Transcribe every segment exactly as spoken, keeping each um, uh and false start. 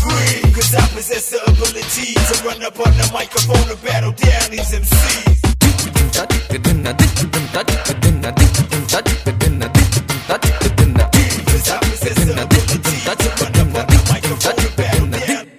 agree, cause I possess the ability to run up on the microphone and battle down these M Cs. Cause I possess the ability to run up on the microphone and battle down.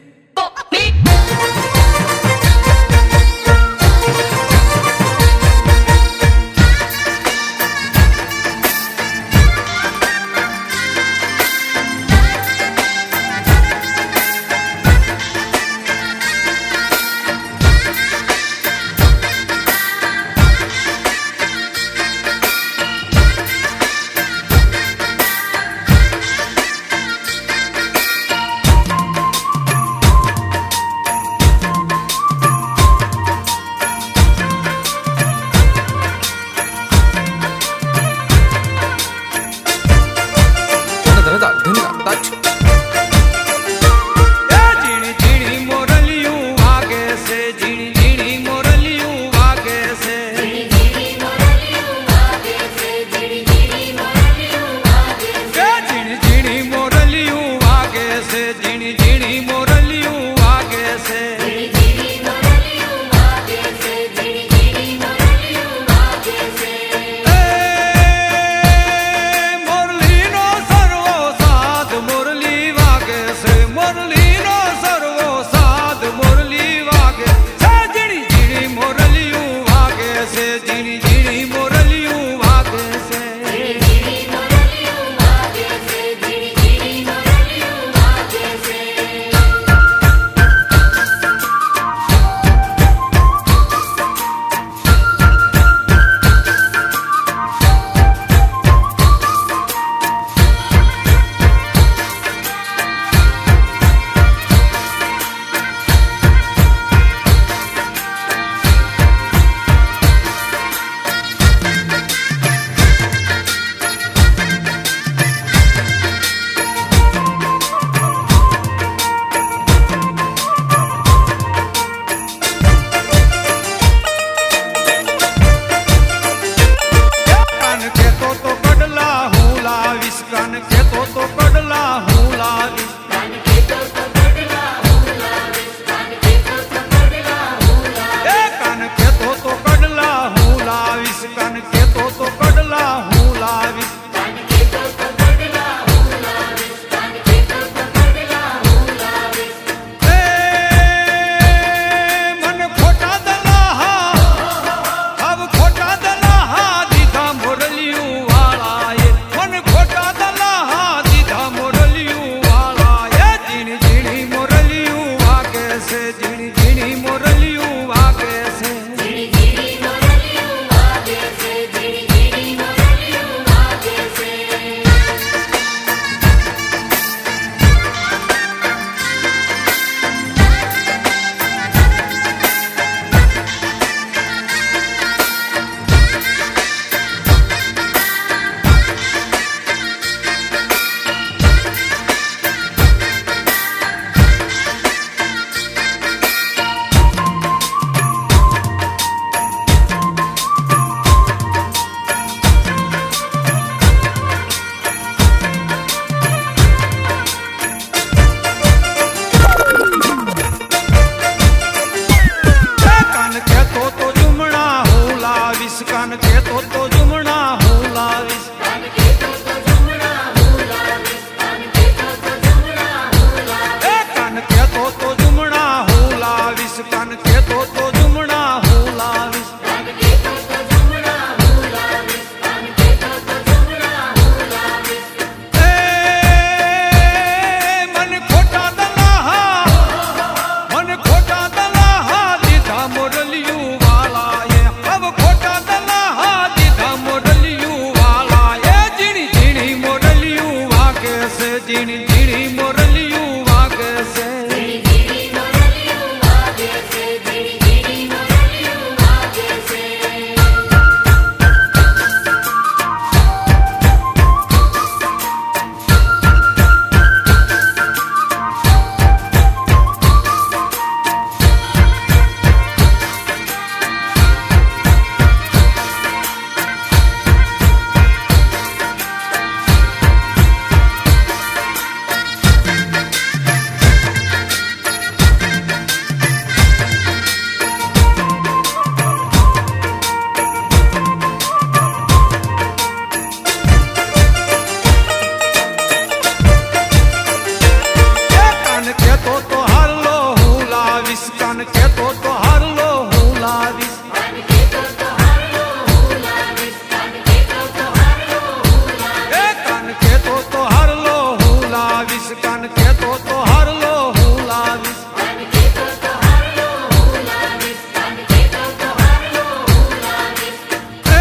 કાન કેતો તો હારલો હું લાવીશ, કાન કેતો તો હારલો હું લાવીશ, કાન કેતો તો હારલો હું લાવીશ, કાન કેતો તો હારલો હું લાવીશ, એ કાન કેતો તો હારલો હું લાવીશ, કાન કેતો તો હારલો હું લાવીશ, કાન કેતો તો હારલો હું લાવીશ, કાન કેતો તો હારલો હું લાવીશ. એ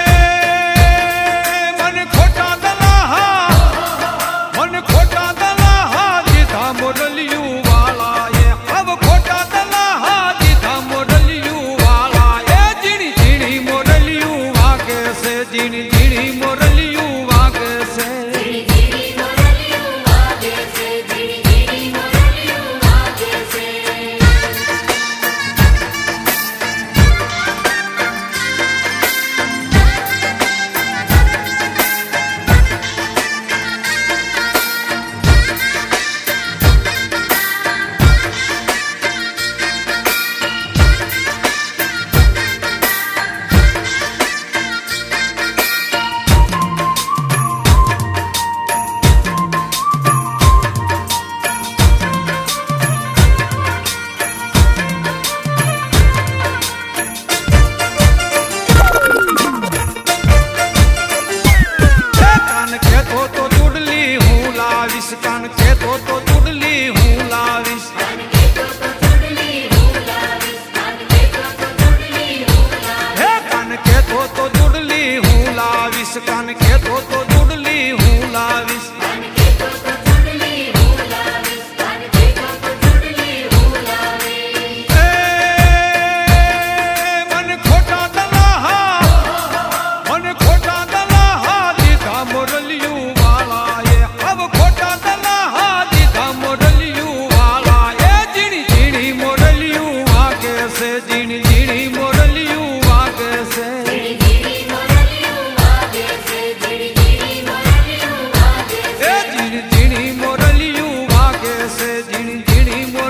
મને ખોટા દલાહા, મને ખોટા દલાહા દીધા મોરલિયું વાલા, એ હવે ખોટા દલાહા દીધા મોરલિયું વાલા, એ ઝીણી ઝીણી મોરલિયું વાગે છે, ઝીણી ઝીણી મોરલિયું વાગે છે, ઝીણી ઝીણી મોરલિયું વાગે છે, ઝીણી ઝીણી મોરલિયું વાગે છે. કાન કેતો તો ચૂડલી હું લાવીશ, કાન કેતો તો ચૂડલી હું લાવીશ, કાન કેતો તો ચૂડલી હું લાવીશ, કાન કેતો તો ચૂડલી હું લાવીશ, હે કાન કેતો તો ચૂડલી હું લાવીશ, કાન કેતો તો ચૂડલી હું લાવીશ, કાન કેતો તો ચૂડલી હું લાવીશ, કાન કેતો તો ચૂડલી હું લાવીશ. એ મને ખોટા દલાહા, મને ખોટા દલાહા દીધા મોરલિયું વાલા, એ હવે ખોટા દલાહા દીધા મોરલિયું વાલા, એ ઝીણી ઝીણી મોરલિયું વાગે છે, ઝીણી ઝીણી મોરલિયું વાગે છે, ઝીણી ઝીણી મોરલિયું વાગે છે, ઝીણી ઝીણી મોરલિયું વાગે છે, એ ઝીણી ઝીણી મોરલિયું વાગે છે, ઝીણી ઝીણી મોરલિયું